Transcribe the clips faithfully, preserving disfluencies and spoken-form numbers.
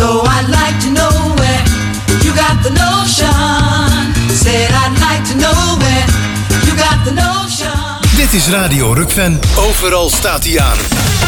So I'd like to know where you got the notion. Said I'd like to know where you got the notion. Dit is Radio Rukven. Overal staat hij aan.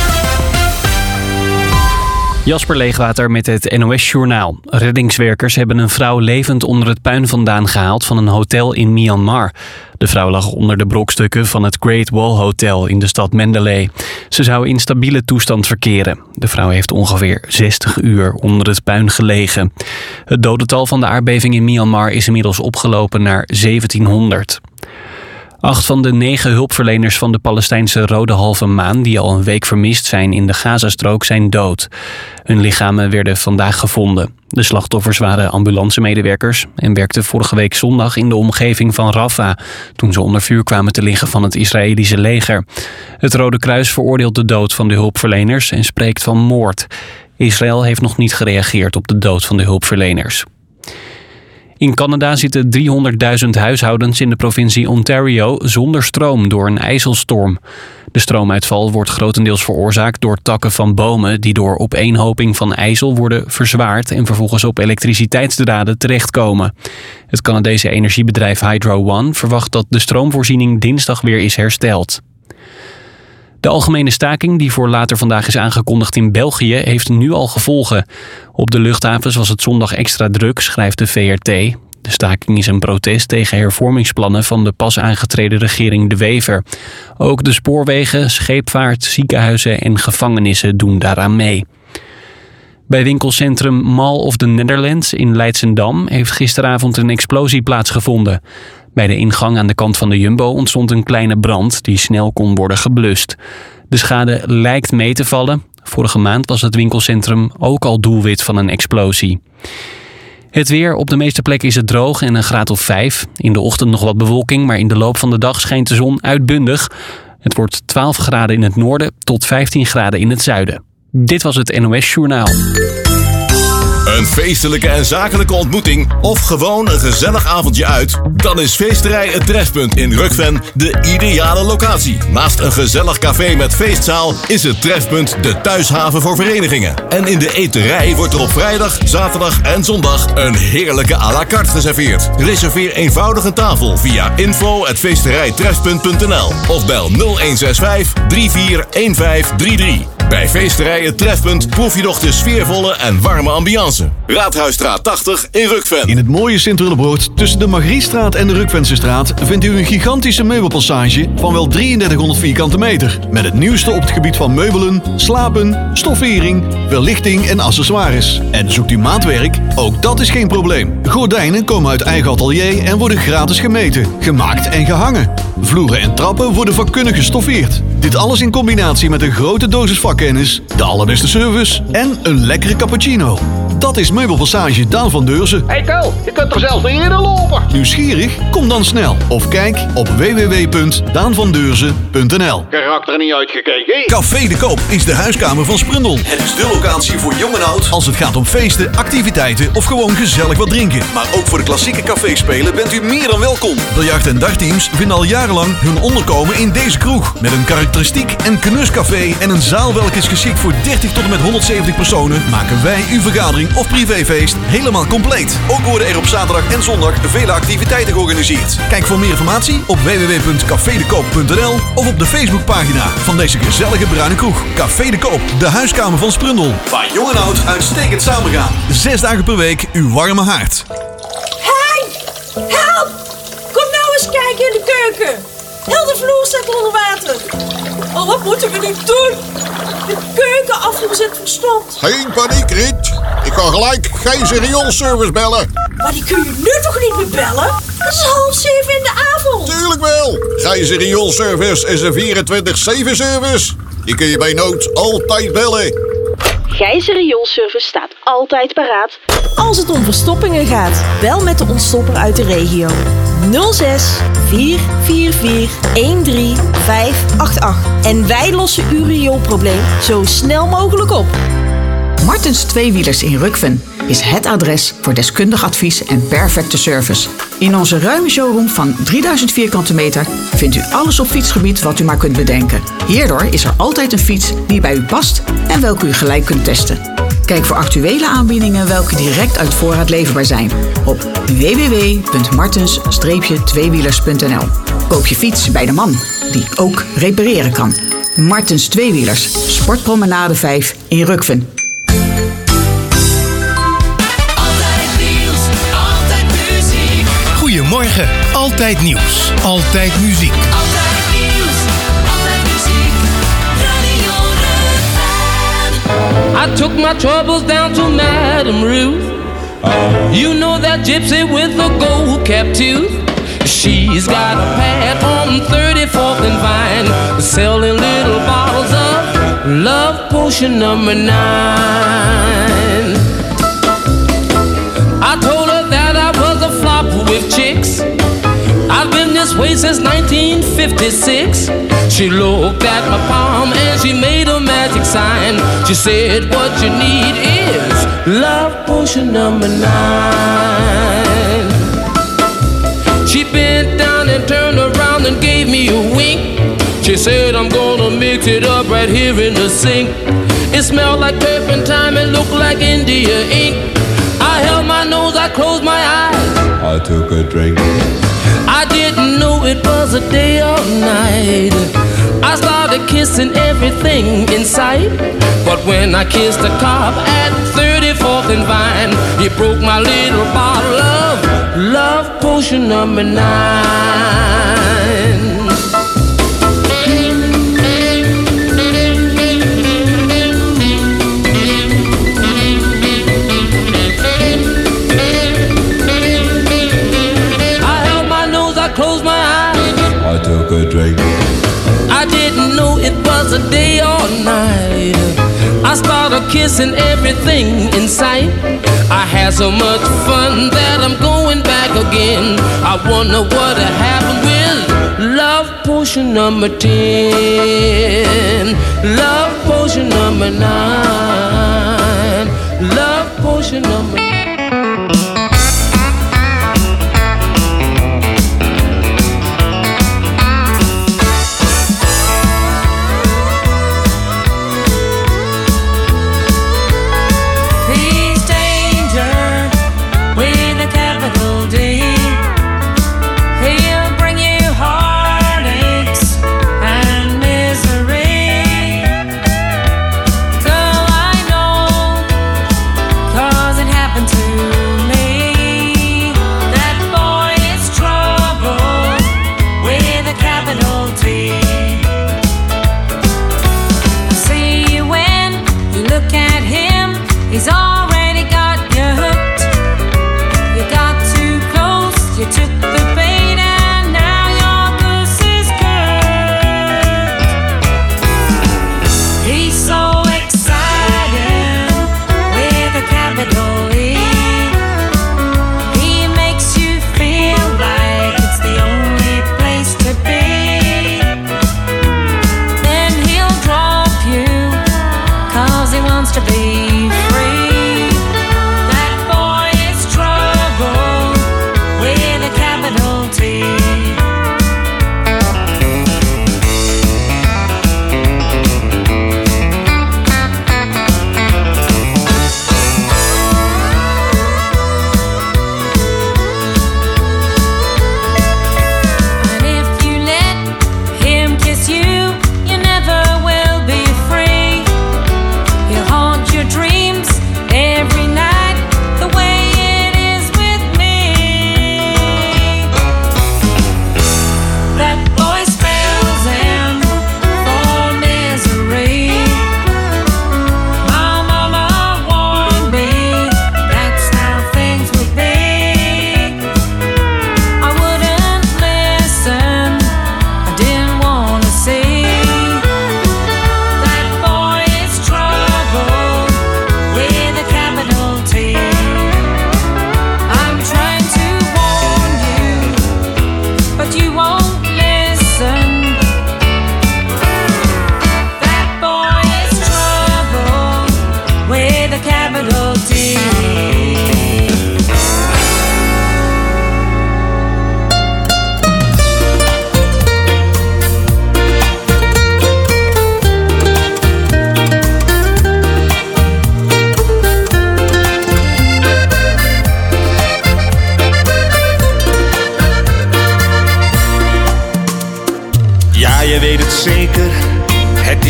Jasper Leegwater met het N O S-journaal. Reddingswerkers hebben een vrouw levend onder het puin vandaan gehaald van een hotel in Myanmar. De vrouw lag onder de brokstukken van het Great Wall Hotel in de stad Mandalay. Ze zou in stabiele toestand verkeren. De vrouw heeft ongeveer zestig uur onder het puin gelegen. Het dodental van de aardbeving in Myanmar is inmiddels opgelopen naar zeventienhonderd. Acht van de negen hulpverleners van de Palestijnse Rode Halve Maan die al een week vermist zijn in de Gazastrook zijn dood. Hun lichamen werden vandaag gevonden. De slachtoffers waren ambulancemedewerkers en werkten vorige week zondag in de omgeving van Rafah toen ze onder vuur kwamen te liggen van het Israëlische leger. Het Rode Kruis veroordeelt de dood van de hulpverleners en spreekt van moord. Israël heeft nog niet gereageerd op de dood van de hulpverleners. In Canada zitten driehonderdduizend huishoudens in de provincie Ontario zonder stroom door een ijzelstorm. De stroomuitval wordt grotendeels veroorzaakt door takken van bomen die door opeenhoping van ijzel worden verzwaard en vervolgens op elektriciteitsdraden terechtkomen. Het Canadese energiebedrijf Hydro One verwacht dat de stroomvoorziening dinsdag weer is hersteld. De algemene staking die voor later vandaag is aangekondigd in België heeft nu al gevolgen. Op de luchthavens was het zondag extra druk, schrijft de V R T. De staking is een protest tegen hervormingsplannen van de pas aangetreden regering De Wever. Ook de spoorwegen, scheepvaart, ziekenhuizen en gevangenissen doen daaraan mee. Bij winkelcentrum Mall of the Netherlands in Leidschendam heeft gisteravond een explosie plaatsgevonden. Bij de ingang aan de kant van de Jumbo ontstond een kleine brand die snel kon worden geblust. De schade lijkt mee te vallen. Vorige maand was het winkelcentrum ook al doelwit van een explosie. Het weer, op de meeste plekken is het droog en een graad of vijf. In de ochtend nog wat bewolking, maar in de loop van de dag schijnt de zon uitbundig. Het wordt twaalf graden in het noorden tot vijftien graden in het zuiden. Dit was het N O S-journaal. Een feestelijke en zakelijke ontmoeting of gewoon een gezellig avondje uit? Dan is Feesterij Het Trefpunt in Rukven de ideale locatie. Naast een gezellig café met feestzaal is het Trefpunt de thuishaven voor verenigingen. En in de eterij wordt er op vrijdag, zaterdag en zondag een heerlijke à la carte geserveerd. Reserveer eenvoudig een tafel via info at feesterijtrefpunt punt n l of bel nul een zes vijf drie vier een vijf drie drie. Bij Feesterij Het Trefpunt proef je nog de sfeervolle en warme ambiance. Raadhuisstraat tachtig in Rukven. In het mooie Sint-Willebroord tussen de Margrietstraat en de Rukvensestraat vindt u een gigantische meubelpassage van wel drieëndertighonderd vierkante meter. Met het nieuwste op het gebied van meubelen, slapen, stoffering, verlichting en accessoires. En zoekt u maatwerk? Ook dat is geen probleem. Gordijnen komen uit eigen atelier en worden gratis gemeten, gemaakt en gehangen. Vloeren en trappen worden vakkundig gestoffeerd. Dit alles in combinatie met een grote dosis vakkennis, de allerbeste service en een lekkere cappuccino. Dat is Meubelpassage Daan van Deurzen. Hey Kel, je kunt er zelfs niet in lopen. Nieuwsgierig? Kom dan snel of kijk op w w w punt daan van deurzen punt n l. Karakter niet uitgekeken. Café de Koop is de huiskamer van Sprundel. Het is de locatie voor jong en oud als het gaat om feesten, activiteiten of gewoon gezellig wat drinken. Maar ook voor de klassieke caféspelen bent u meer dan welkom. Biljart- en dartteams vinden al jarenlang hun onderkomen in deze kroeg. Met een karakteristiek en knuscafé en een zaal welke is geschikt voor dertig tot en met honderdzeventig personen, maken wij uw vergadering of privéfeest helemaal compleet. Ook worden er op zaterdag en zondag vele activiteiten georganiseerd. Kijk voor meer informatie op w w w punt café de koop punt n l of op de Facebookpagina van deze gezellige bruine kroeg. Café de Koop, de huiskamer van Sprundel. Waar jong en oud uitstekend samengaan. Zes dagen per week uw warme haard. Hey! Help! Kom nou eens kijken in de keuken. Heel de vloer staat onder water. Oh, wat moeten we nu doen? De keukenafvoer zit verstomd. Geen paniek, Riet. Ik kan gelijk geen rioolservice bellen. Maar die kun je nu toch niet meer bellen? Het is half zeven in de avond. Tuurlijk wel. Geen rioolservice is een vierentwintig zeven service. Die kun je bij nood altijd bellen. Gijzer Rioolservice staat altijd paraat. Als het om verstoppingen gaat, bel met de ontstopper uit de regio. nul zes vier vier vier een drie vijf acht acht. En wij lossen uw rioolprobleem zo snel mogelijk op. Martens Tweewielers in Rukven is het adres voor deskundig advies en perfecte service. In onze ruime showroom van drieduizend vierkante meter vindt u alles op fietsgebied wat u maar kunt bedenken. Hierdoor is er altijd een fiets die bij u past en welke u gelijk kunt testen. Kijk voor actuele aanbiedingen welke direct uit voorraad leverbaar zijn op w w w punt martens tweewielers punt n l. Koop je fiets bij de man, die ook repareren kan. Martens Tweewielers, Sportpromenade vijf in Rukven. Goedemorgen, altijd nieuws, altijd muziek. Altijd nieuws, altijd muziek. Radio Rukven. I took my troubles down to Madame Ruth. You know that gypsy with the gold cap tooth. She's got a pad on thirty-fourth and Vine, selling little bottles of love potion number nine. I told her that I was a flop with chicks. I've been this way since nineteen fifty-six. She looked at my palm and she made a magic sign. She said, what you need is love potion number nine. She bent down and turned around and gave me a wink. She said, I'm gonna mix it up right here in the sink. It smelled like turpentine and looked like India ink. I held my nose, I closed my eyes. I took a drink. I didn't know it was a day or night. I started kissing everything in sight. But when I kissed the cop at thirty-fourth and Vine, he broke my little bottle of love potion number nine. Closed my eyes. I took a drink. I didn't know it was a day or night. I started kissing everything in sight. I had so much fun that I'm going back again. I wonder what happened with love potion number ten. Love potion number nine. Love potion number nine. To be free.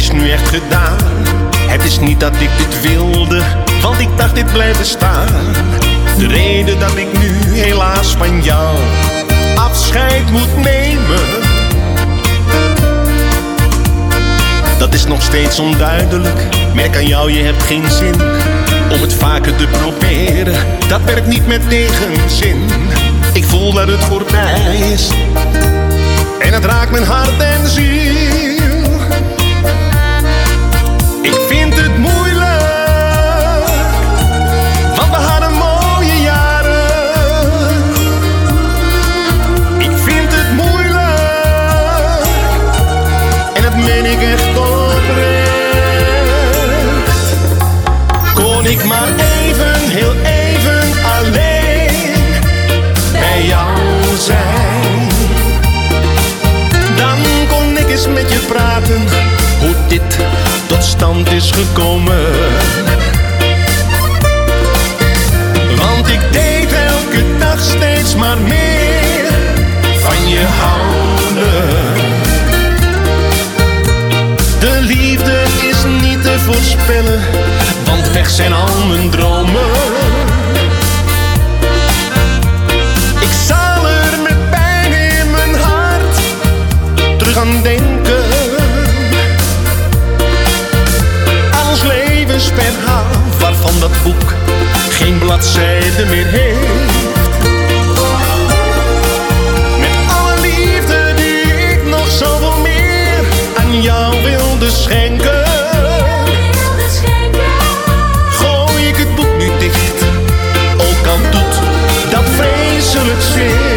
is nu echt gedaan. Het is niet dat ik dit wilde, want ik dacht dit blijft bestaan. De reden dat ik nu helaas van jou afscheid moet nemen, dat is nog steeds onduidelijk. Merk aan jou, je hebt geen zin om het vaker te proberen. Dat werkt niet met tegenzin. Ik voel dat het voorbij is en het raakt mijn hart en ziel. Ik vind het moeilijk, want we hadden mooie jaren. Ik vind het moeilijk en dat meen ik echt oprecht. Kon ik maar even, heel even alleen bij jou zijn, dan kon ik eens met je praten hoe dit tot stand is gekomen. Want ik deed elke dag steeds maar meer van je houden. De liefde is niet te voorspellen, want weg zijn al mijn dromen. Ik zal er met pijn in mijn hart terug aan denken. Aan ons levensverhaal, waarvan dat boek geen bladzijde meer heeft. Met alle liefde die ik nog zoveel meer aan jou wilde schenken, gooi ik het boek nu dicht, ook al doet dat vreselijk zeer.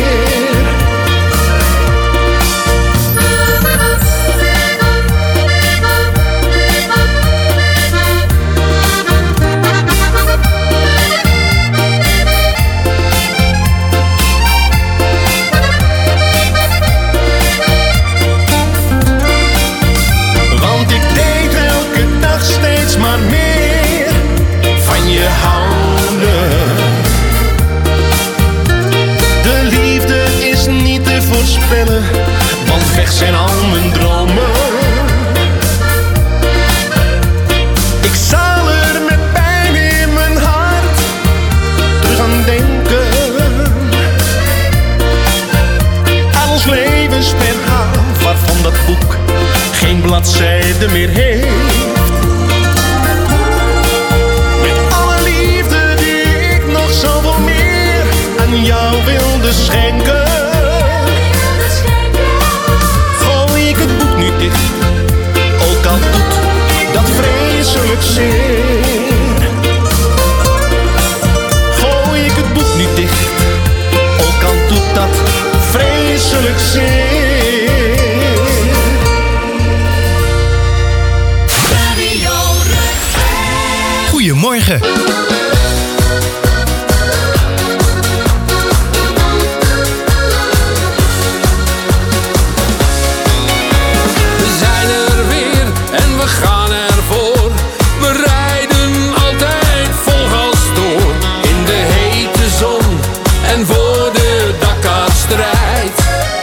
Want ik deed elke dag steeds maar meer van je houden. De liefde is niet te voorspellen, want weg zijn al mijn dromen. Ik zal er met pijn in mijn hart terug aan denken. Aan ons levensverhaal, waarvan dat boek geen bladzijde meer heeft. Met alle liefde die ik nog zoveel meer aan jou wilde schenken, gooi ik het boek nu dicht, ook al doet dat vreselijk zeer. Gooi ik het boek nu dicht, ook al doet dat vreselijk zeer. Goedemorgen. We zijn er weer en we gaan ervoor. We rijden altijd vol gas door. In de hete zon en voor de Dakar-strijd.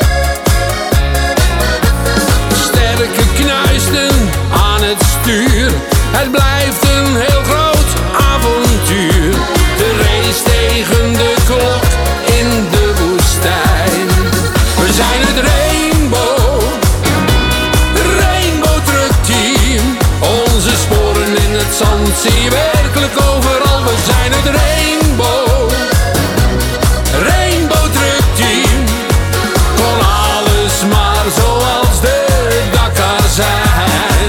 Sterke knuisten aan het stuur. Het blijft een heel groot avontuur. De race tegen de klok in de woestijn. We zijn het Rainbow, Rainbow Truck Team. Onze sporen in het zand zie je werkelijk overal. We zijn het Rainbow, Rainbow Truck Team. Kon alles maar zoals de Dakar zijn.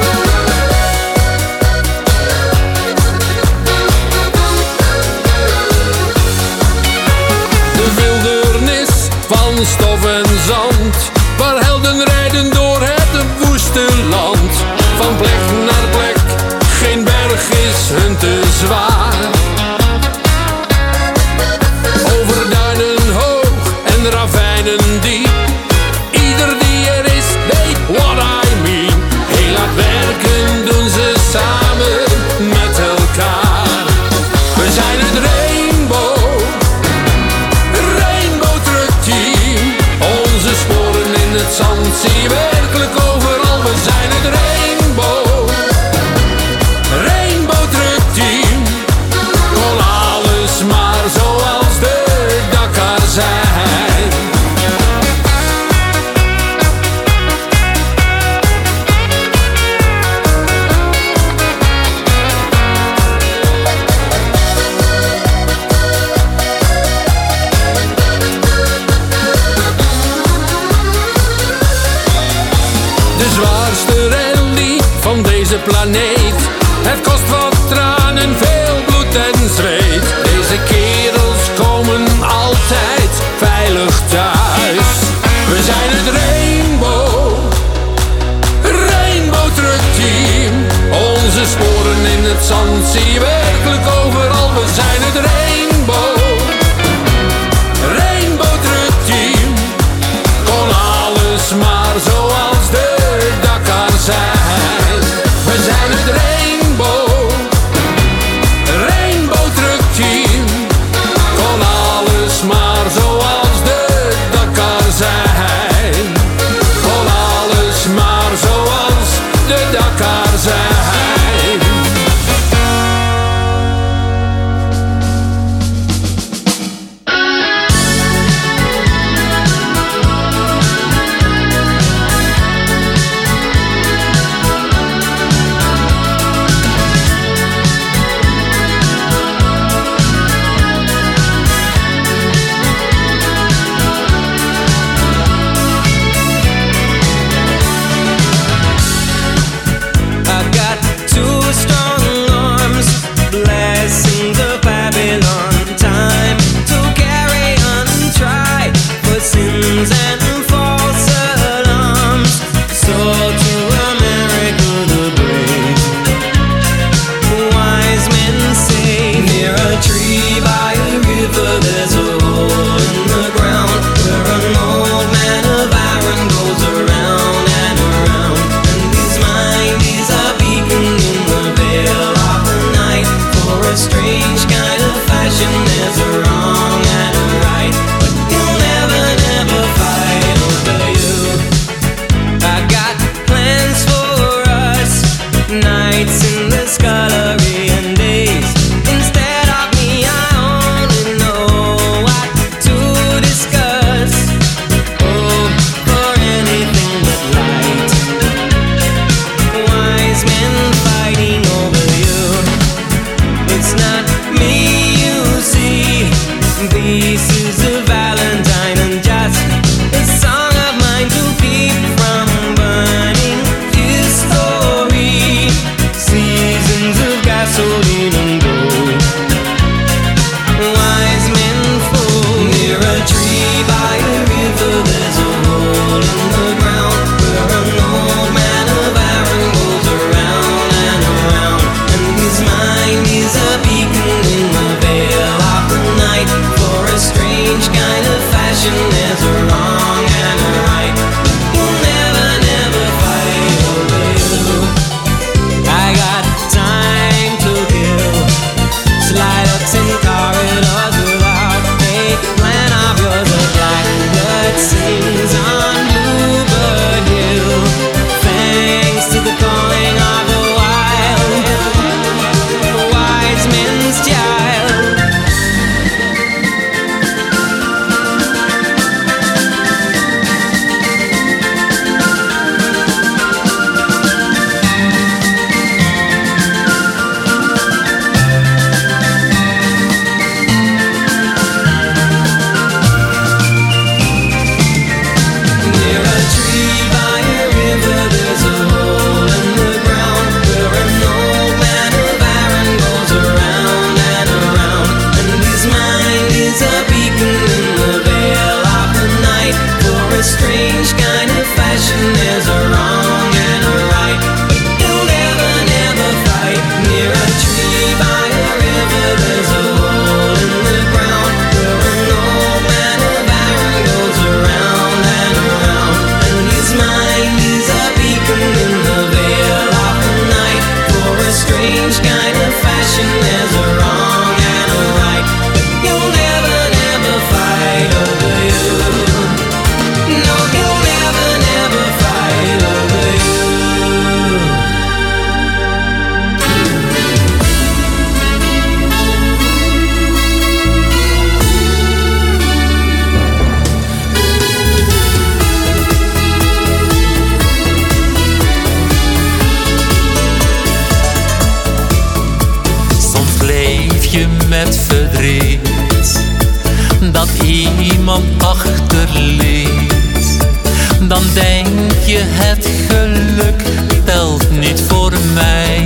Van stof en zand, waar helden rijden door het woeste land. Van plek naar plek, geen berg is hun te zwaar. Over duinen hoog en ravijnen diep, ieder die er is weet what I mean. Heel hard werken doen ze samen met elkaar. We zijn het Rainbow, Rainbow Truck Team. Onze sporen in het zand zien planeet. Het kost wat tranen, veel bloed en zweet. Deze kerels komen altijd veilig thuis. We zijn het Rainbow, Rainbow Truck Team. Onze sporen in het zand zie je werkelijk overal. We zijn het Rainbow, Rainbow Truck Team. Kon alles maar zoals de Dakar zijn. We zijn het Rainbow, Rainbow Truck Team. Kon alles maar zoals de Dakar zijn. Kon alles maar zoals de Dakar zijn. met verdriet dat iemand achterliet, dan denk je het geluk telt niet voor mij.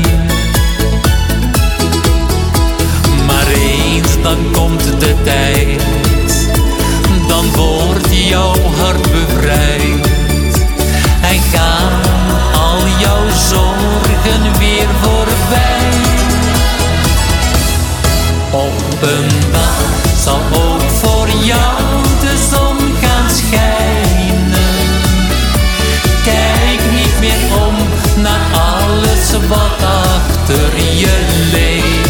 Maar eens dan komt de tijd, dan wordt jouw hart bevrijd en gaan al jouw zorgen weer voorbij. Op een dag zal ook voor jou de zon gaan schijnen. Kijk niet meer om naar alles wat achter je leeft.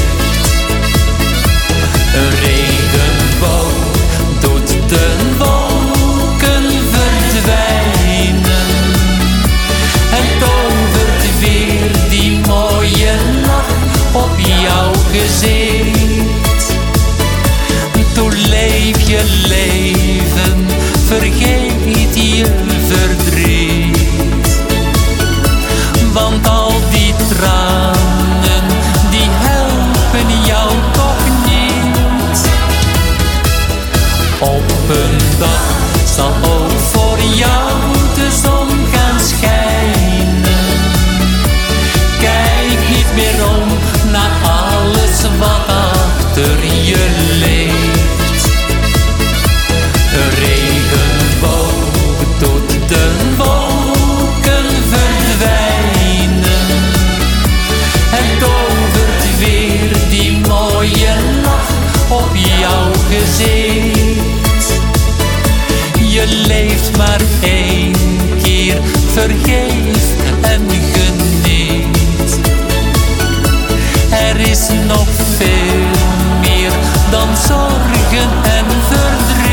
Een regenboog doet de wolken verdwijnen en tovert weer die mooie lach op jouw gezicht. Toen leef je leven, vergeet je verdriet. Want al die tranen, die helpen jou toch niet. Op een dag zal ook voor jou de zon gaan schijnen. Kijk niet meer om naar alles wat achter je leeft. Een regenboog doet de wolken verdwijnen en tovert weer die mooie lach op jouw gezicht. Je leeft maar één keer, vergeef en geniet. Er is nog veel meer dan zorgen en verdriet.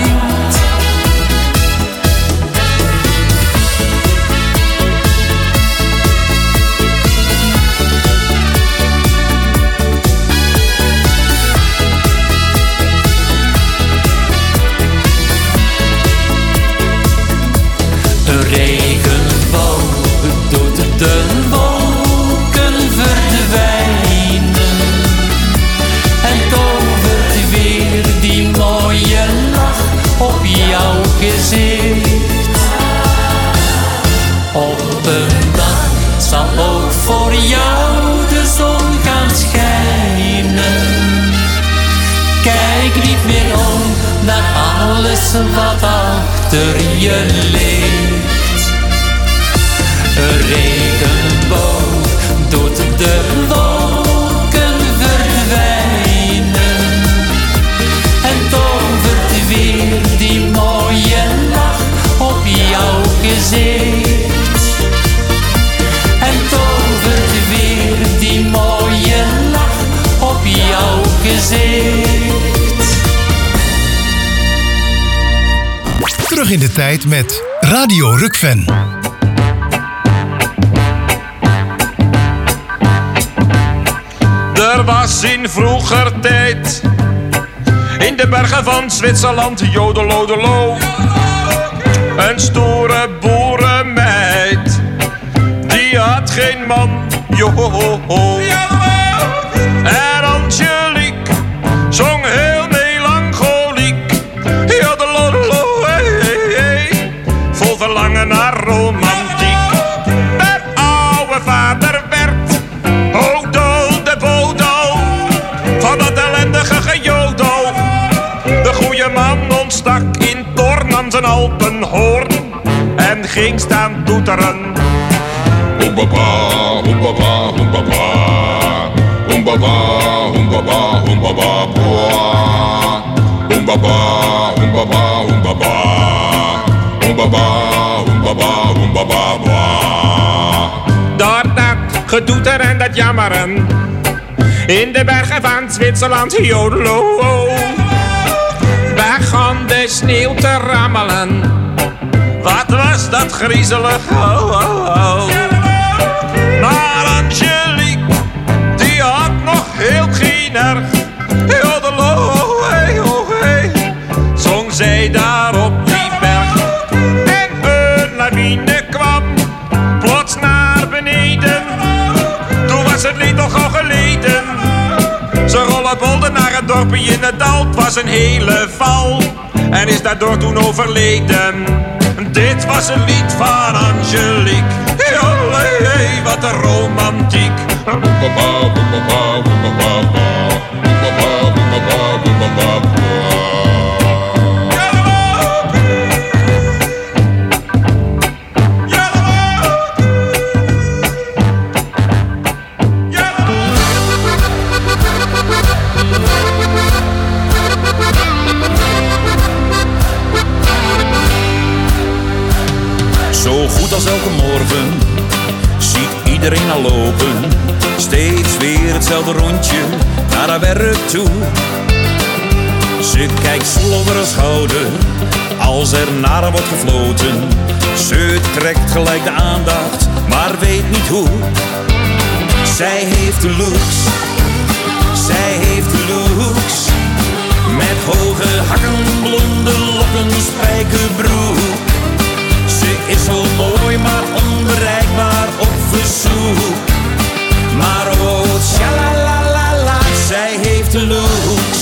Een regenboog doet de wolken verdwijnen en tovert weer die mooie lach op jouw gezicht. Op een dag zal ook voor jou de zon gaan schijnen. Kijk niet meer om naar alles wat achter je leeft. Een regenboog doet de wolken verdwijnen en tovert weer die mooie lach op jouw gezicht. En tovert weer die mooie lach op jouw gezicht. Terug in de tijd met Radio Rukven. Er was in vroeger tijd in de bergen van Zwitserland, jodelodelo, een stoere boerenmeid. Die had geen man, johoho. En Angelique zong heel melancholiek, jodelodelo, hey, hey, hey, vol verlangen naar romantiek. Mijn oude vader werd Odo de Bodo van dat ellendige gejodel. De goeie man ontstak in Torn aan zijn Alpenhoorn en ging staan toeteren. Hoembaba, hoembaba, hoembaba, hoembaba, hoembaba, hoembaba, boa. Hoembaba, hoembaba, hoembaba, hoembaba, hoembaba, hoembaba, boa. Door dat getoeter en dat jammeren in de bergen van Zwitserland, jodelo, begon de sneeuw te rammelen. Wat was dat griezelig, oh, oh, oh. Maar Angelique, die had nog heel geen erg, jodelo, hey, oh, hey, zong zij daar op die berg. En een lawine kwam plots naar beneden, toen was het lied toch al geleden. Ze rollenbolden naar het dorpje in het dal, het was een hele val en is daardoor toen overleden. Dit was een lied van Angelique. Jollee, wat een romantiek. Zo goed als elke morgen ziet iedereen al lopen. Steeds weer hetzelfde rondje naar haar werk toe. Ze kijkt vol over haar schouder als er naar haar wordt gefloten. Ze trekt gelijk de aandacht, maar weet niet hoe. Zij heeft de looks, zij heeft de looks. Met hoge hakken, blonde lokken, spijkerbroek. Ze is zo mooi, maar onbereikbaar op verzoek. Maar oh, tjalalalala, zij heeft de looks.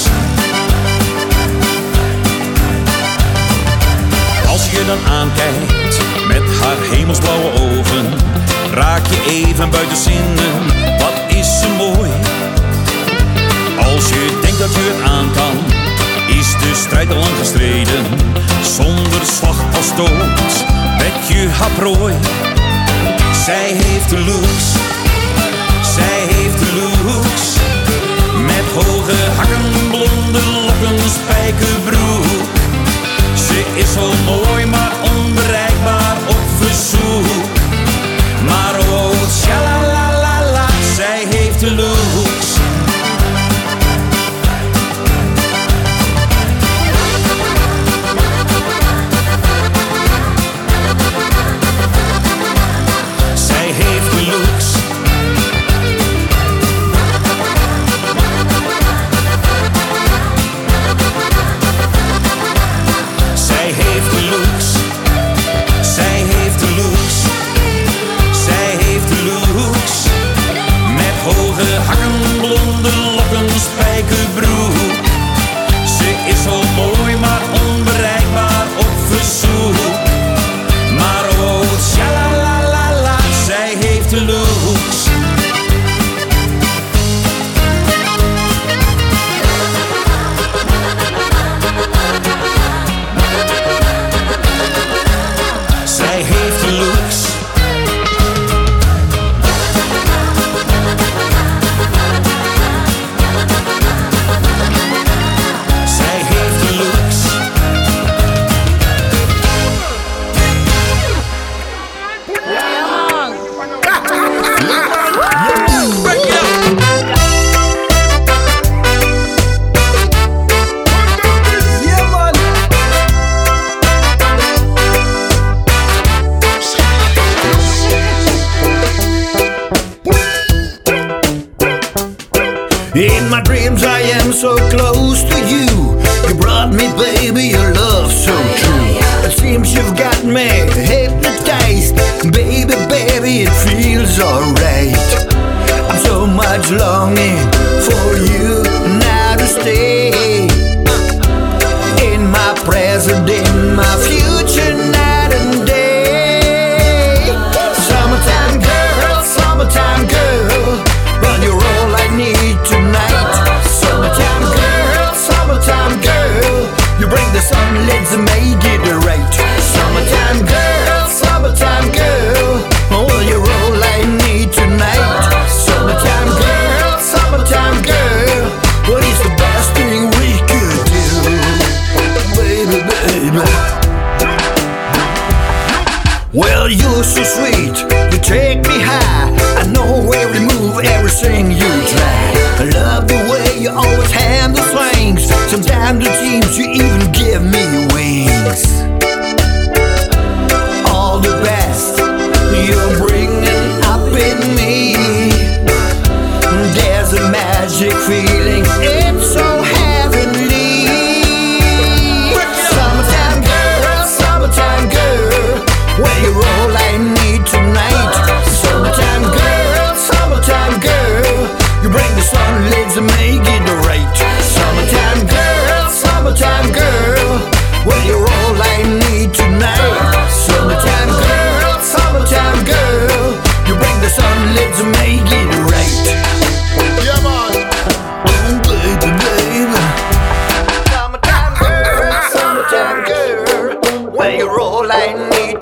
Als je dan aankijkt met haar hemelsblauwe ogen, raak je even buiten zinnen, wat is ze mooi. Als je denkt dat je het aan kan, is de strijd al lang gestreden. Zonder slag als dood met je haar prooi. Zij heeft de looks, zij heeft de looks. Met hoge hakken, blonde lokken, spijkerbroek. Ze is zo mooi, maar onbereikbaar op verzoek. Maar oh, tjalalalala, zij heeft de looks. Zij heeft de looks. Zij heeft de looks. Zij heeft de looks. Zij heeft de looks. Met hoge hakken, blonde lokken, spijkerbroek. Ze is zo mooi, maar onbereikbaar op verzoek. Maar oh, tjalalalala, zij heeft de looks. Zij heeft de looks. Zij heeft de looks. In my dreams I am so close to you. You brought me, baby, your love so true. It seems you've got me hypnotized. Baby, baby, it feels alright. I'm so much longing for you now to stay. In my present, in my future, night and day. Summertime girl, summertime girl, but you're all I need tonight. Summertime girl, summertime girl, you bring the sun, let's make it right. Summertime girl, summertime girl, oh, you're all I need tonight. Summertime girl, summertime girl, what is the best thing we could do? Baby, baby. Well, you're so sweet, you take me high. I know every move, everything you try. I love the way you always handle swings. Sometimes it seems you even give me wings. All the best you're bringing up in me. There's a magic feeling, it's so heavenly. Summertime girl, summertime girl, well, you're all I need tonight.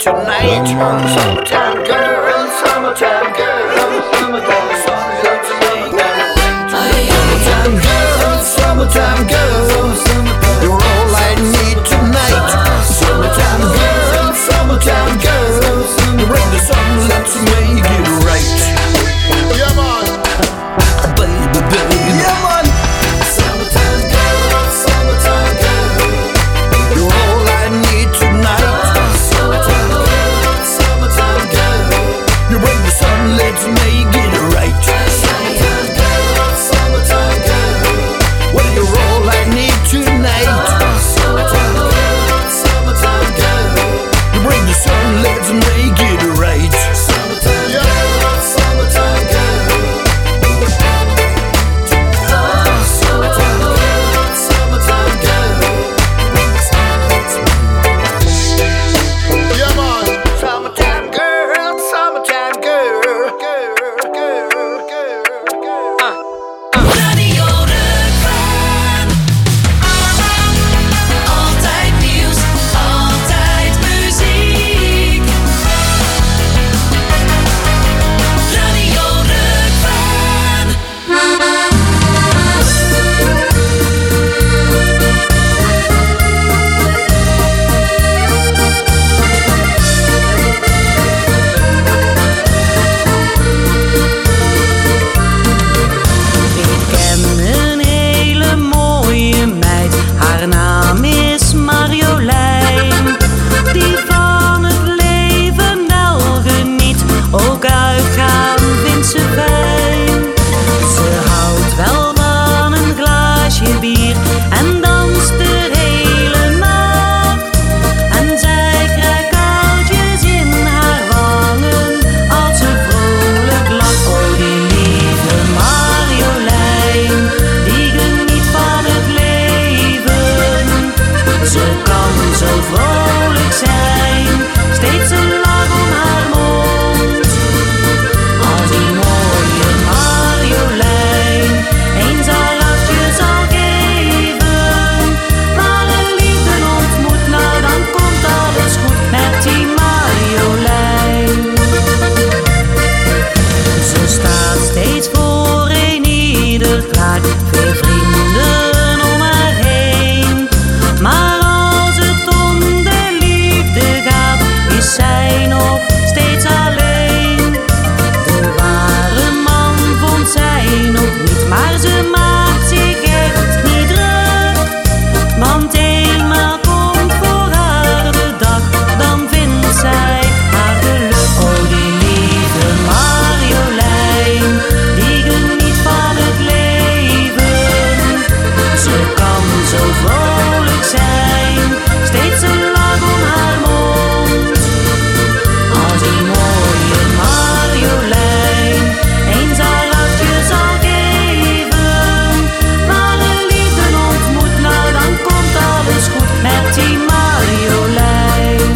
tonight. Summertime girl, summertime girl, summertime sun, let's make it right. Summertime girl, summertime girl, you're all I need tonight. Summertime girl, summertime girl, bring the sun, let's make it right. Yeah, man. Baby, baby. Yeah, man. Summertime girl, summertime girl, you're all I need tonight. Summertime girl, summertime girl, you bring the sun, let's make it right. Summertime girl, summertime girl, well you're all I need tonight. Summertime girl, summertime girl, you bring the sun, let's make it right. Summertime girl, summertime girl. Summertime girl, summertime girl. Yeah, man. Summertime girl, summertime girl. Radio Rukven. Altijd nieuws, altijd muziek. Radio Rukven. Ik ken een hele mooie meid, haar naam is Marjolein. Die van het leven wel geniet, ook uitgaan vindt ze fijn. Ze houdt wel van een glaasje bier en danst de hele nacht. En zij krijgt koudjes in haar wangen als ze vrolijk lacht. Oh, die lieve Marjolein, die geniet van het leven. Ze kan zo vrolijk zijn, steeds een lach om haar mond. Als die mooie Marjolein eens haar lachje zal geven, maar een liefde ontmoet, nou dan komt alles goed met die Marjolein. Ze staat steeds voor een ieder klaar, veel vrienden om haar heen. Maar als het om de liefde gaat, is zij nog steeds alleen. De ware man vond zij nog niet, maar ze maakt zich echt niet druk. Want eenmaal komt voor haar de dag, dan vindt zij haar geluk. Oh, die lieve Marjolein, die geniet van het leven. Ze kan zo vrolijk zijn, steeds een lach om haar mond. Als die mooie Marjolein eens haar lachje zal geven, maar een liefde ontmoet, nou dan komt alles goed met die Marjolein.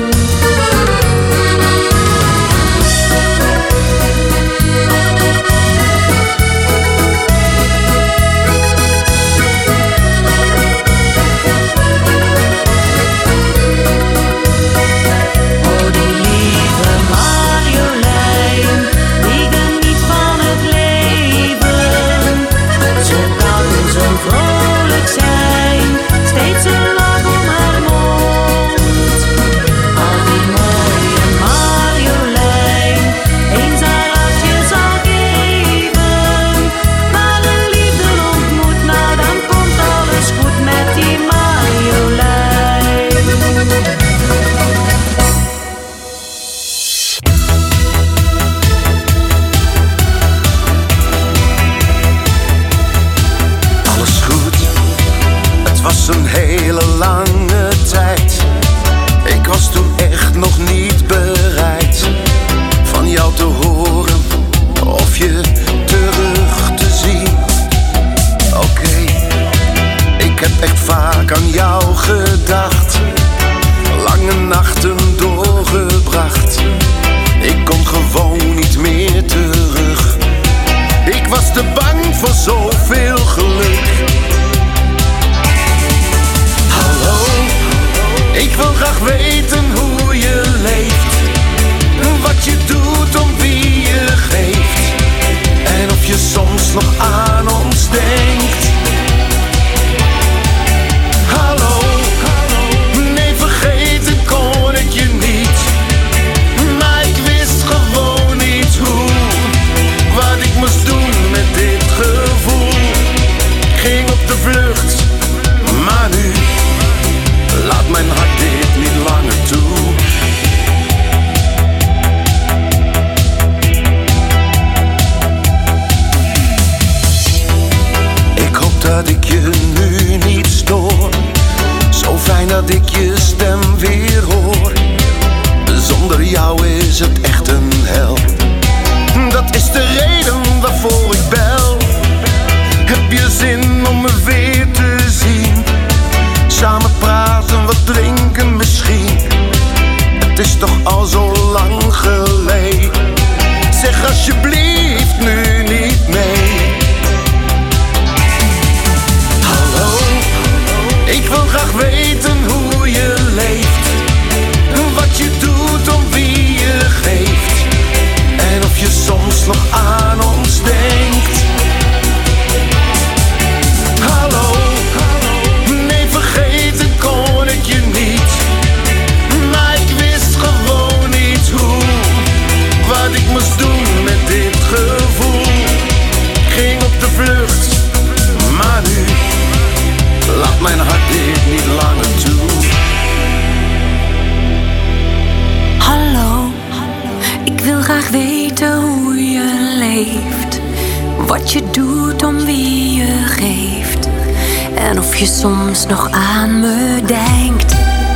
Oh, die lieve Marjolein, die geniet van het leven. Ze kan zo vrolijk zijn, steeds een lach om haar mond. Als die mooie Marjolein eens haar lachje zal geven, maar een liefde ontmoet, nou dan komt alles goed met die Marjolein. Alles goed, het was een hele lange tijd. Ik was toen echt nog niet bereid van jou te horen of je terug te zien. Oké, ik heb echt vaak aan jou gedacht, lange nachten doorgebracht. Ik kon gewoon niet meer terug. Ik was te bang voor zoveel geluk. Hallo, ik wil graag weten hoe je leeft. vlucht. Maar nu laat mijn hart dit niet langer toe. Ik hoop dat ik je nu niet stoor. Zo fijn dat ik je stem weer hoor. Zonder jou is het echt een hel. Dat is de reden waarvoor ik bel. Heb je zin om me weer te zien? Samen praten, wat drinken misschien. Het is toch al zo lang geleden. Zeg alsjeblieft nu niet nee. Hallo, ik wil graag weten hoe je leeft. Wat je doet om wie je geeft. En of je soms nog aan ons denkt. Hallo, nee vergeten kon ik je niet. Maar ik wist gewoon niet hoe. Wat ik moest doen met dit gevoel. Ik ging op de vlucht, maar nu laat mijn hart dit niet langer toe. Hallo, ik wil graag weten hoe je leeft. Wat je doet om wie je geeft. En of je soms nog aan me denkt.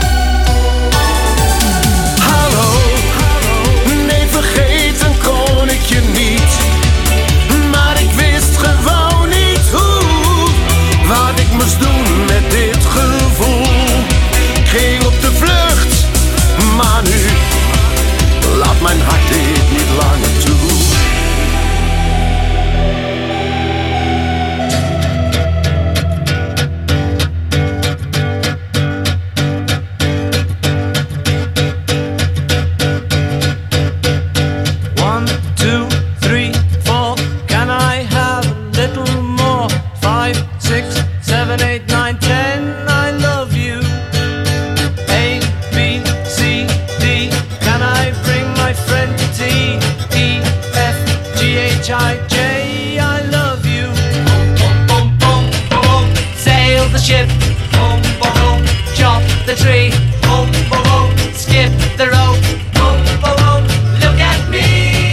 Hallo, nee vergeten kon ik je niet. Maar ik wist gewoon niet hoe. Wat ik moest doen met dit gevoel. Ik ging op de vlucht, maar nu laat mijn hart dit niet langer toe. One, two, three, four. Can I have a little more? Five, six, seven, eight, nine, ten. I love you. A, B, C, D. Can I bring my friend to tea? E, F, G, H, I, J. I love you. Boom, boom, boom, boom, boom. Sail the ship. Boom, boom, boom. Chop the tree. Boom, boom, boom. Skip the rope. Boom, boom, boom. Look at me.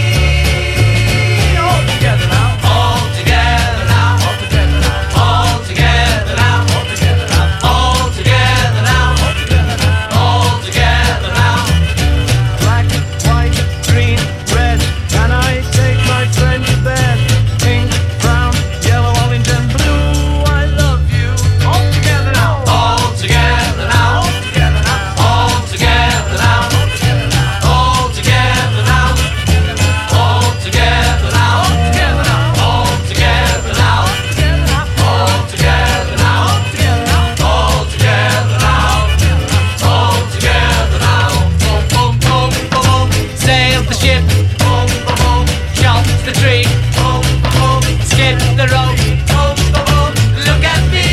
All together now. All together now. All together now. All together now. All together now. All together now. All together now. Black, white, green, red. Can I take my friend to bed? Pink, brown, yellow, orange and blue. I love you. All together now. All together now. All together now. All together now. All together now. All together now. All together now. All together now. All together now. All together now. Boom, boom, boom, boom, boom. Sail the ship. Boom, boom, boom. Chop the tree. Boom, boom, boom. Skip the rope. Boom, boom, boom. Look at me.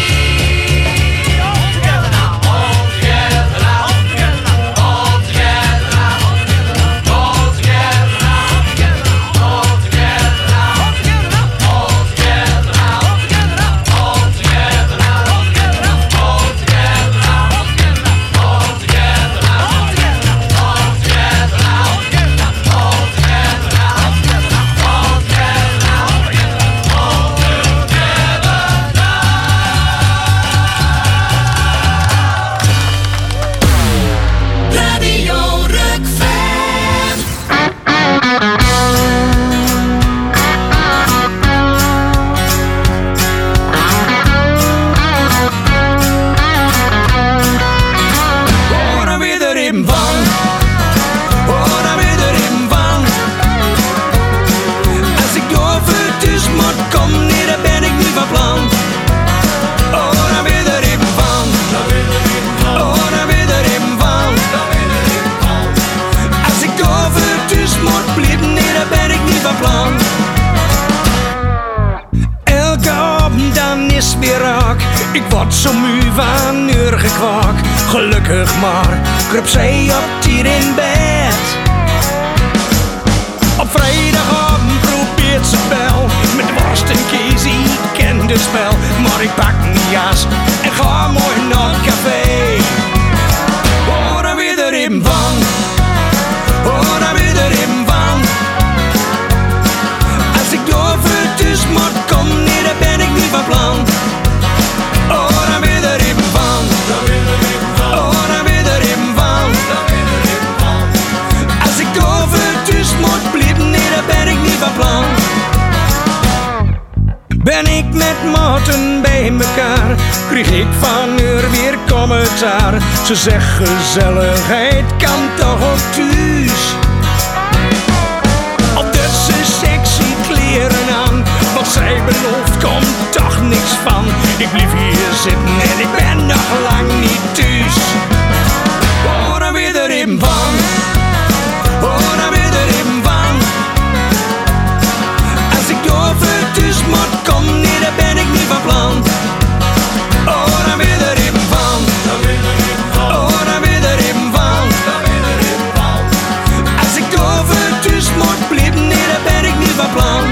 All together now. All together now. All together now. All together now. All together now. All together now. All together now. All together now. All together now. All together now. All together now. All together now. All together now. All together now. All together now. All together now. All Ik word zo moe van uur gekwak. Gelukkig maar, kruip zij op tien in bed. Op vrijdagavond probeert ze wel met worst en kees, ik ken kinderspel. Maar ik pak mijn jas en ga mooi naar het café. Oh, dan weer er in van. Oh, dan weer er in van. Als ik door vertuus moet kom, nee, dan ben ik niet van plan. Oh, dan weer er in van. Oh, dan weer er in van. Als ik door vertuus moet blijven, nee, dan ben ik niet van plan. Ben ik met maten bij mekaar, kreeg ik van haar weer commentaar. Ze zegt gezelligheid kan toch ook thuis. Al dat ze sexy kleren aan, wat zij belooft komt toch niks van. Ik blijf hier zitten en ik ben nog lang niet thuis. Oh, dan weer erin van. Oh, dan weer erin van. Als ik door vertuus moet kom, nee, dan ben ik niet van plan. Oh, dan weer erin van. Oh, dan weer erin van. Als ik door vertuus moet blijven, nee, dan ben ik niet van plan.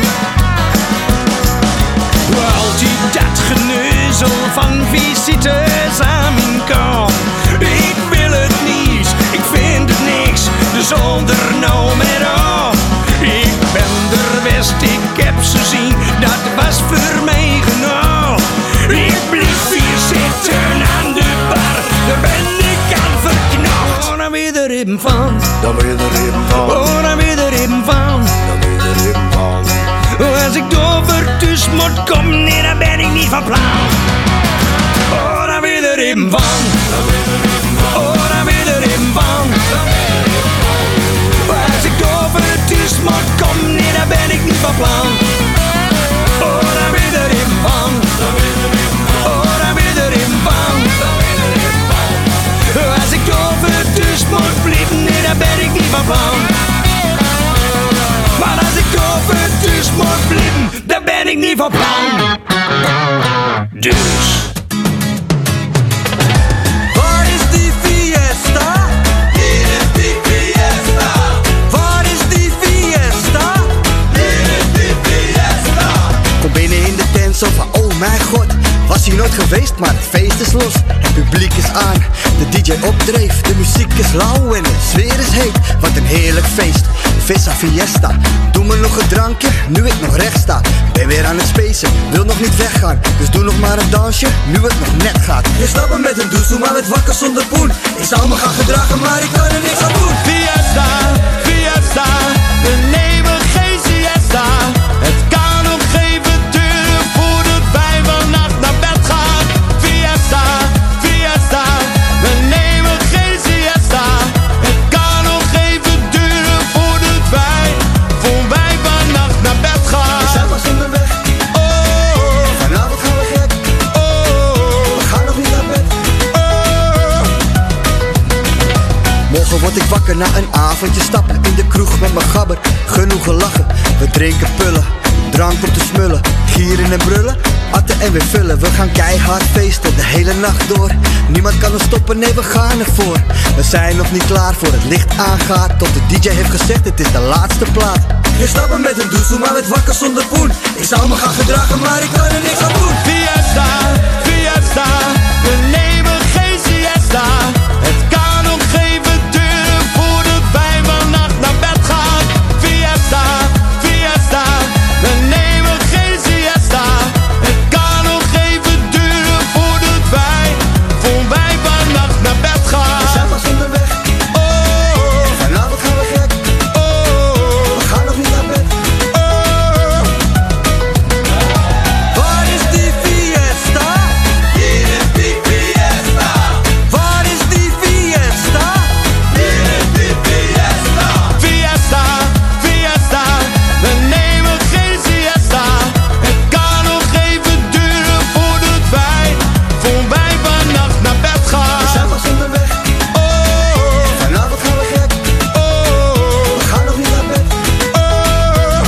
Altijd dat geneuzel van visites aan mijn kant. Ik wil het niet, ik vind het niks, dus onder nou met af. Ik ben er best, ik heb ze zien, dat was voor mij genoeg. Ik blijf hier zitten aan de bar, daar ben ik aan verknocht. Oh, dan weer erin van. Dan weer erin van. Oh, dan weer erin van. Dan weer erin van. Oh, als ik door vertuus moet komen, nee, dan ben ik niet van plan. Oh, dan weer erin van. Oh, dan weer erin van. Als ik door vertuus moet komen, nee, dan ben ik niet van plan. Oh, dan weer erin van. Oh, dan weer erin van. Als ik door vertuus moet blijven, nee, dan ben ik niet van plan. Maar als ik door vertuus moet blijven, dan ben ik niet van plan. Dus. Waar is die fiesta? Hier is die fiesta. Waar is die fiesta? Hier is die fiesta. Kom binnen in de tent zo van oh mijn god, was hier nooit geweest, maar het feest is los. Het publiek is aan, de D J opdreef, de muziek is lauw en de sfeer is heet. Wat een heerlijk feest, Vissa Fiesta. Doe me nog een drankje, nu ik nog recht sta. Ben weer aan het spacen, wil nog niet weggaan. Dus doe nog maar een dansje, nu het nog net gaat. Je stappen met een douche, maar met wakker zonder poen. Ik zou me gaan gedragen, maar ik kan er niks aan doen. Fiesta, fiesta, we nemen geen siesta. Het kan nog even duren voordat wij vannacht naar bed gaan. Fiesta, fiesta, we nemen geen siesta. Het kan nog even duren voordat wij, voor wij vannacht naar bed gaan. We zijn pas onderweg, oh, vanavond gaan we gek, oh, we gaan nog niet naar bed, oh. Morgen word ik wakker na een avondje stappen. In de kroeg met mijn gabber, genoeg gelachen. We drinken pullen, drank om te smullen. Gieren en brullen, atten en weer vullen. We gaan keihard feesten, de hele nacht door. Niemand kan ons stoppen, nee we gaan ervoor. We zijn nog niet klaar voor het licht aangaat. Tot de D J heeft gezegd, het is de laatste plaat. Je stappen met een douche, maar met wakker zonder poen. Ik zou me gaan gedragen, maar ik kan er niks aan doen. Fiesta, fiesta, we nemen geen siesta. Het kan nog even duren voordat wij vannacht naar bed gaan. Fiesta, fiesta, we nemen geen siesta. Het kan nog even duren voordat wij, voor wij vannacht naar bed gaan. We zijn pas onderweg, oh, vanavond gaan we gek, oh, we gaan nog niet naar bed, oh. Waar is die fiesta? Hier is die fiesta. Waar is die fiesta? Hier is die fiesta. Fiesta, fiesta, we nemen geen siesta. Het kan nog even duren voordat wij, voor wij vannacht naar bed gaan. We zijn pas onderweg, oh, vanavond gaan we gek, oh, we gaan nog niet naar bed, oh.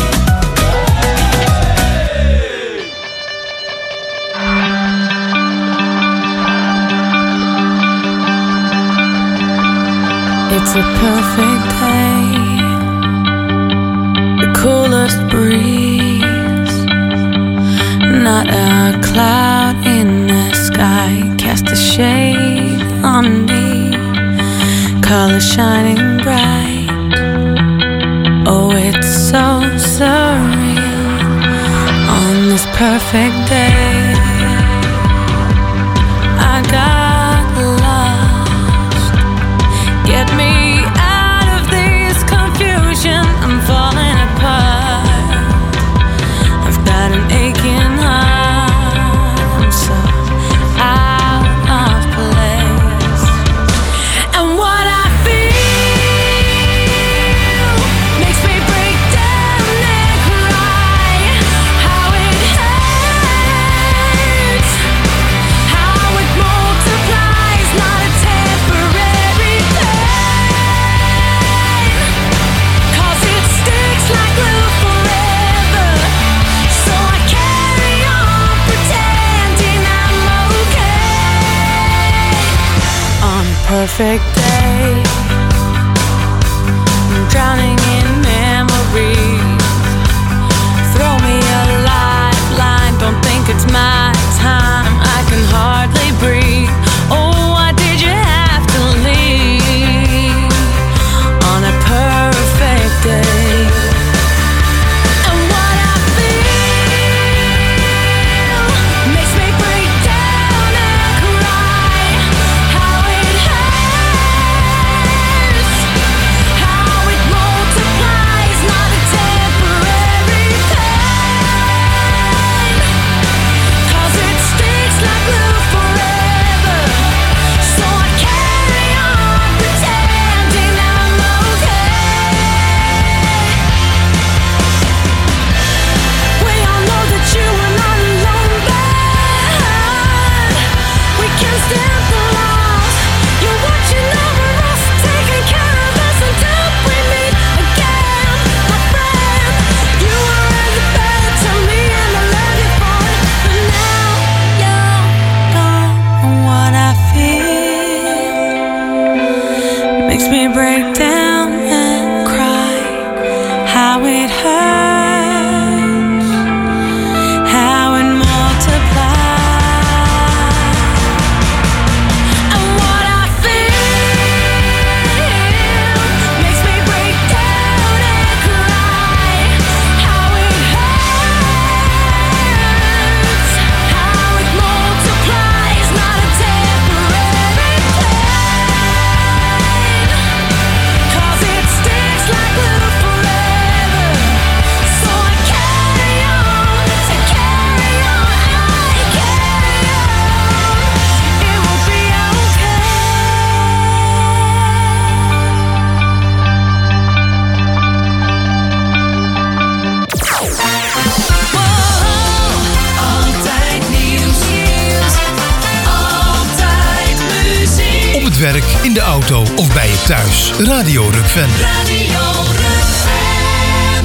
It's a perfect day, the coolest breeze, Not a cloud in the sky cast a shade on me, color shining bright. Oh, it's so surreal on this perfect day. I got lost. Get me out of this confusion. I'm falling apart. I've got an aching heart. I'm so out of place. And what I feel makes me break down and cry. How it hurts, how it multiplies. Not a temporary pain, 'cause it sticks like glue forever. So I carry on pretending I'm okay. On a perfect day, I'm drowning in memories. Throw me a lifeline, don't think it's my time. I can hardly breathe. Oh, why did you have to leave on a perfect day? And what I feel makes me break down and cry. How it hurts, how it multiplies. Not a temporary pain, 'cause it sticks like glue forever. So I carry on pretending I'm okay. We all know that you are not alone, but we can stand the loss. You're watching over us, taking care of us until we meet again, my friend. You were in the bed to me and I love you for it, but now you're gone. And what I feel makes me break down and cry. How it hurts, how it multiplies. And what I feel makes me break down and cry. How it hurts, how it multiplies. Not a temporary pain, 'cause it sticks like glue forever. So I carry on, to carry on, I carry on. It will be okay. Altijd nieuws, altijd muziek. Op het werk, in de auto of bij je thuis. Radio Rukven. Radio Rukven.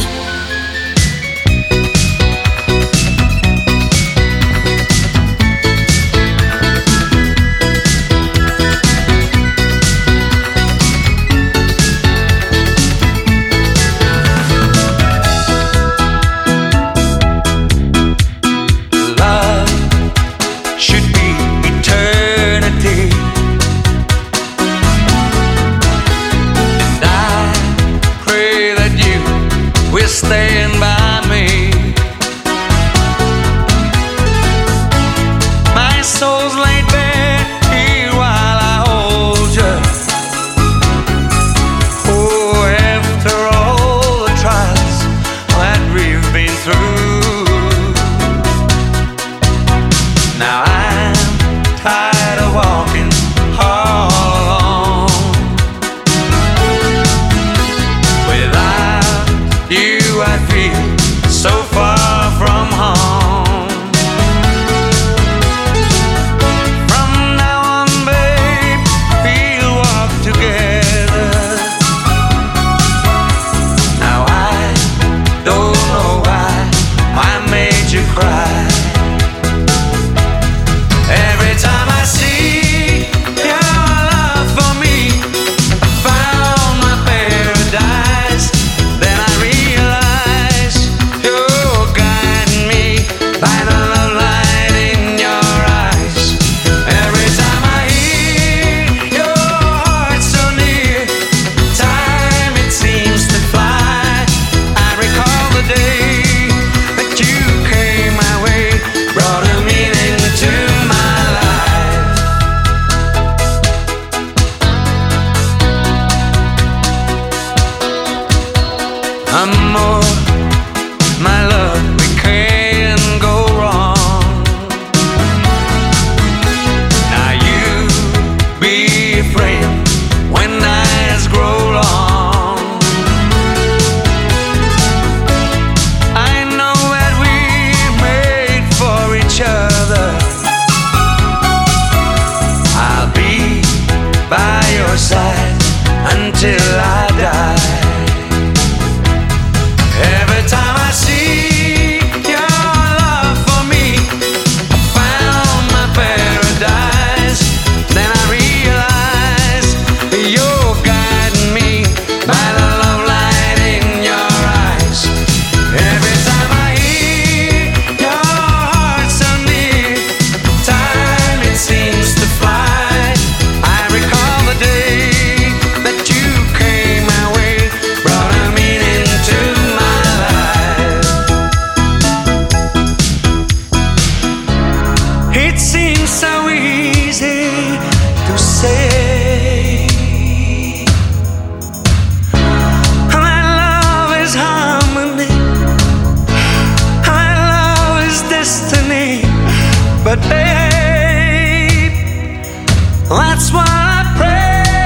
Love should be eternity. And I pray that that's why I pray.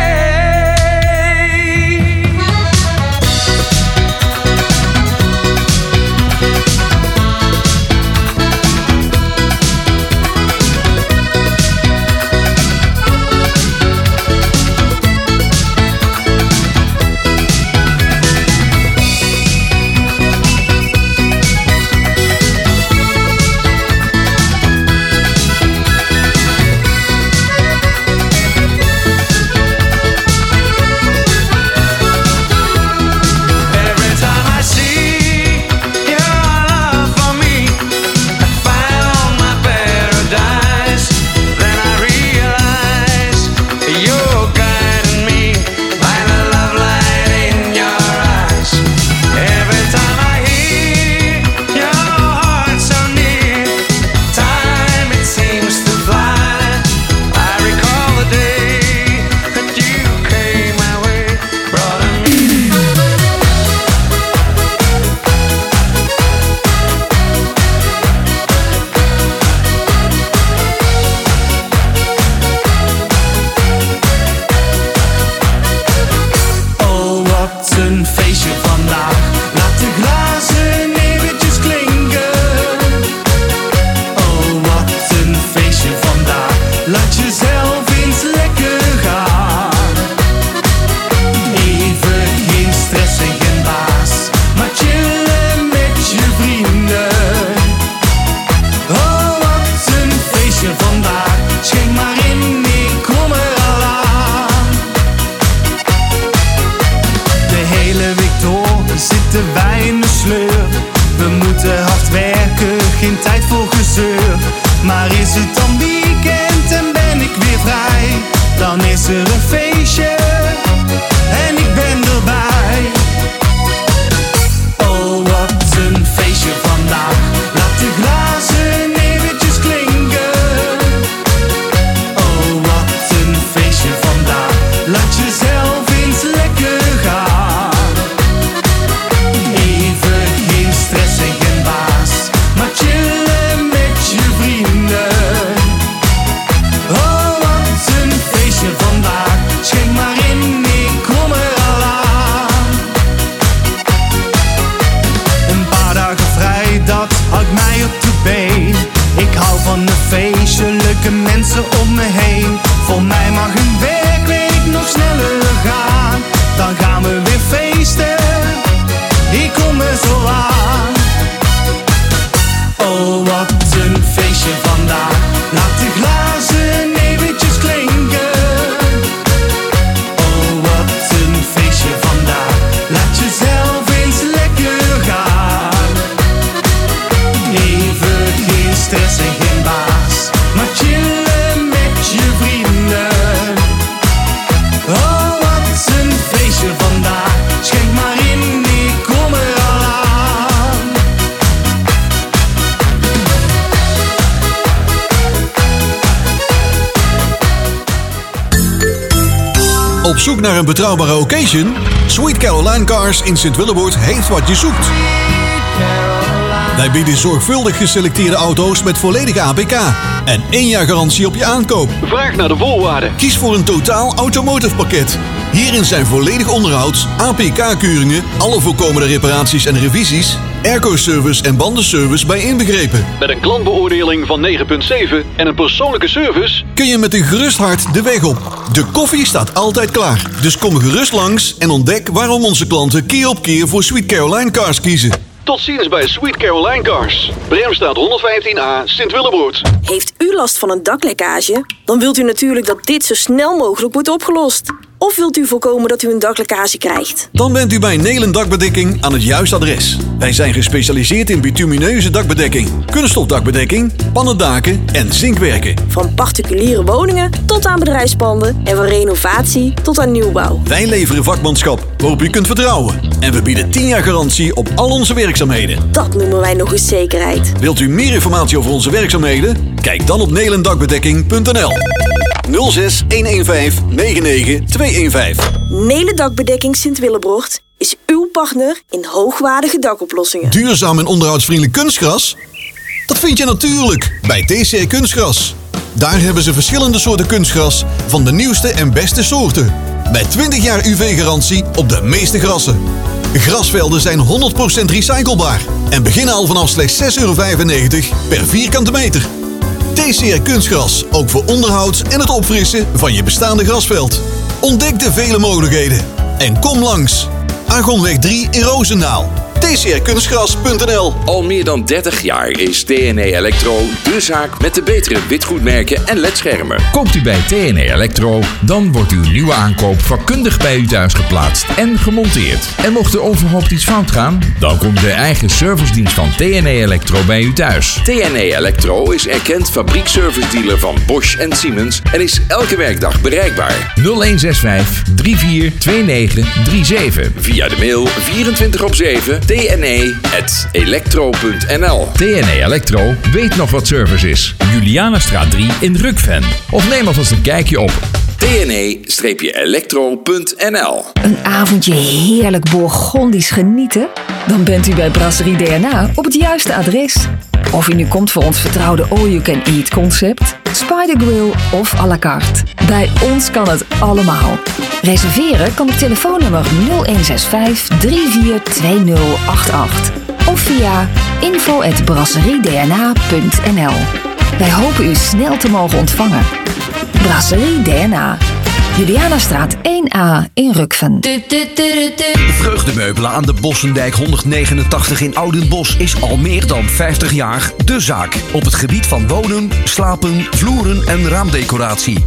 Op zoek naar een betrouwbare occasion? Sweet Caroline Cars in Sint-Willeboord heeft wat je zoekt. Wij bieden zorgvuldig geselecteerde auto's met volledige A P K en één jaar garantie op je aankoop. Vraag naar de voorwaarden. Kies voor een totaal automotive pakket. Hierin zijn volledig onderhoud, A P K-keuringen, alle voorkomende reparaties en revisies, airco-service en bandenservice bij inbegrepen. Met een klantbeoordeling van negen komma zeven en een persoonlijke service kun je met een gerust hart de weg op. De koffie staat altijd klaar, dus kom gerust langs en ontdek waarom onze klanten keer op keer voor Sweet Caroline Cars kiezen. Tot ziens bij Sweet Caroline Cars. Bremstraat honderdvijftien A, Sint-Willeboord. Heeft u last van een daklekkage? Dan wilt u natuurlijk dat dit zo snel mogelijk wordt opgelost. Of wilt u voorkomen dat u een daklekkage krijgt? Dan bent u bij Nelen Dakbedekking aan het juiste adres. Wij zijn gespecialiseerd in bitumineuze dakbedekking, kunststofdakbedekking, pannendaken en zinkwerken. Van particuliere woningen tot aan bedrijfspanden en van renovatie tot aan nieuwbouw. Wij leveren vakmanschap waarop u kunt vertrouwen. En we bieden tien jaar garantie op al onze werkzaamheden. Dat noemen wij nog eens zekerheid. Wilt u meer informatie over onze werkzaamheden? Kijk dan op nelendakbedekking punt n l. nul zes een een vijf negen negen twee een vijf. Nelen Dakbedekking Sint-Willebroord is uw partner in hoogwaardige dakoplossingen. Duurzaam en onderhoudsvriendelijk kunstgras? Dat vind je natuurlijk bij T C R Kunstgras. Daar hebben ze verschillende soorten kunstgras van de nieuwste en beste soorten. Met twintig jaar U V-garantie op de meeste grassen. Grasvelden zijn honderd procent recyclebaar en beginnen al vanaf slechts zes euro vijfennegentig per vierkante meter. T C R Kunstgras, ook voor onderhoud en het opfrissen van je bestaande grasveld. Ontdek de vele mogelijkheden en kom langs. Argonweg drie in Roosendaal. T C R kunstgras punt n l. Al meer dan dertig jaar is T N E Electro de zaak met de betere witgoedmerken en ledschermen. Koopt u bij T N E Electro, dan wordt uw nieuwe aankoop vakkundig bij u thuis geplaatst en gemonteerd. En mocht er onverhoopt iets fout gaan, dan komt de eigen servicedienst van T N E Electro bij u thuis. T N E Electro is erkend fabriekservice-dealer van Bosch en Siemens en is elke werkdag bereikbaar. nul een zes vijf drie vier twee negen drie zeven. Via de mail vierentwintig op zeven t n e punt electro punt n l. T N E Electro weet nog wat service is. Julianastraat drie in Rukven. Of neem alvast een kijkje op t n e electro punt n l. Een avondje heerlijk Bourgondisch genieten? Dan bent u bij Brasserie D N A op het juiste adres. Of u nu komt voor ons vertrouwde all-you-can-eat concept, Spider Grill of à la carte. Bij ons kan het allemaal. Reserveren kan op telefoonnummer nul een zes vijf drie vier twee nul acht acht of via info at brasseriedna punt n l. Wij hopen u snel te mogen ontvangen. Brasserie D N A. Julianastraat één A in Rukven. Vreugdemeubelen aan de Bossendijk honderdnegenentachtig in Oudenbosch is al meer dan vijftig jaar de zaak. Op het gebied van wonen, slapen, vloeren en raamdecoratie.